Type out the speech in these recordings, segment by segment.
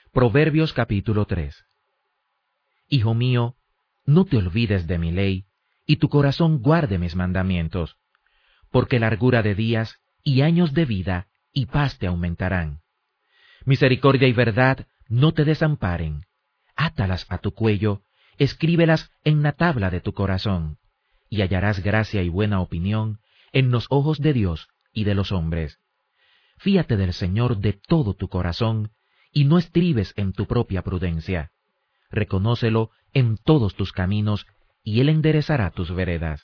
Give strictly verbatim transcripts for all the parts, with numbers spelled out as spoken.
Proverbios capítulo tres. Hijo mío, no te olvides de mi ley, y tu corazón guarde mis mandamientos, porque largura de días y años de vida y paz te aumentarán. Misericordia y verdad no te desamparen. Átalas a tu cuello, escríbelas en la tabla de tu corazón, y hallarás gracia y buena opinión en los ojos de Dios y de los hombres. Fíate del Señor de todo tu corazón, y no estribes en tu propia prudencia. Reconócelo en todos tus caminos, y Él enderezará tus veredas.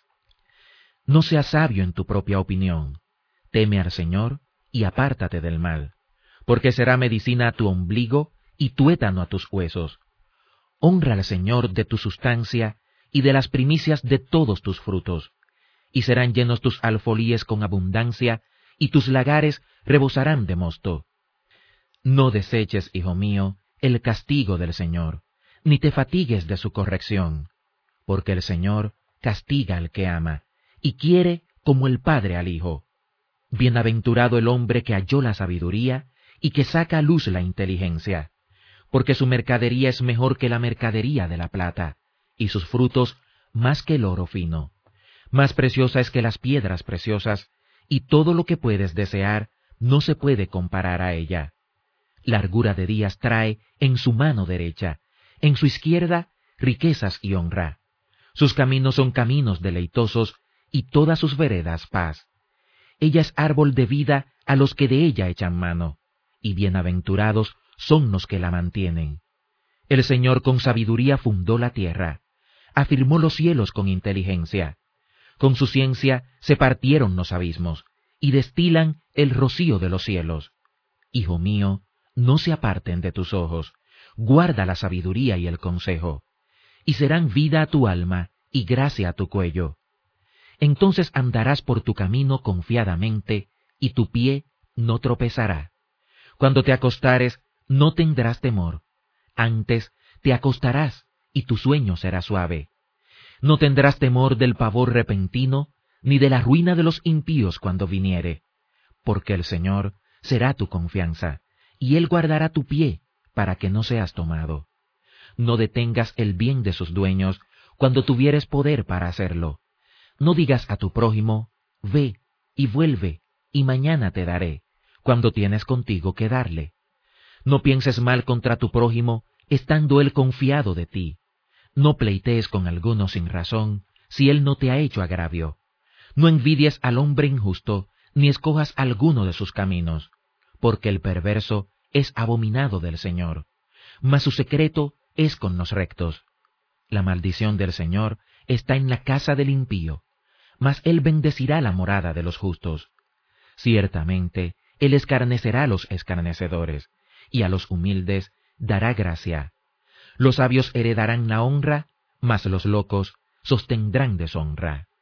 No seas sabio en tu propia opinión. Teme al Señor, y apártate del mal, porque será medicina a tu ombligo y tuétano a tus huesos. Honra al Señor de tu sustancia y de las primicias de todos tus frutos, y serán llenos tus alfolíes con abundancia, y tus lagares rebosarán de mosto. No deseches, hijo mío, el castigo del Señor, ni te fatigues de su corrección, porque el Señor castiga al que ama, y quiere como el padre al hijo. Bienaventurado el hombre que halló la sabiduría, y que saca a luz la inteligencia, porque su mercadería es mejor que la mercadería de la plata, y sus frutos más que el oro fino. Más preciosa es que las piedras preciosas, y todo lo que puedes desear no se puede comparar a ella. Largura de días trae en su mano derecha, en su izquierda riquezas y honra. Sus caminos son caminos deleitosos, y todas sus veredas paz. Ella es árbol de vida a los que de ella echan mano, y bienaventurados son los que la mantienen. El Señor con sabiduría fundó la tierra, afirmó los cielos con inteligencia. Con su ciencia se partieron los abismos, y destilan el rocío de los cielos. Hijo mío, no se aparten de tus ojos, guarda la sabiduría y el consejo, y serán vida a tu alma y gracia a tu cuello. Entonces andarás por tu camino confiadamente, y tu pie no tropezará. Cuando te acostares, no tendrás temor. Antes te acostarás, y tu sueño será suave. No tendrás temor del pavor repentino, ni de la ruina de los impíos cuando viniere, porque el Señor será tu confianza, y Él guardará tu pie, para que no seas tomado. No detengas el bien de sus dueños, cuando tuvieres poder para hacerlo. No digas a tu prójimo, ve y vuelve, y mañana te daré, cuando tienes contigo que darle. No pienses mal contra tu prójimo, estando él confiado de ti. No pleitees con alguno sin razón, si él no te ha hecho agravio. No envidies al hombre injusto, ni escojas alguno de sus caminos, porque el perverso es abominado del Señor, mas su secreto es con los rectos. La maldición del Señor está en la casa del impío, mas Él bendecirá la morada de los justos. Ciertamente, Él escarnecerá a los escarnecedores, y a los humildes dará gracia. Los sabios heredarán la honra, mas los locos sostendrán deshonra.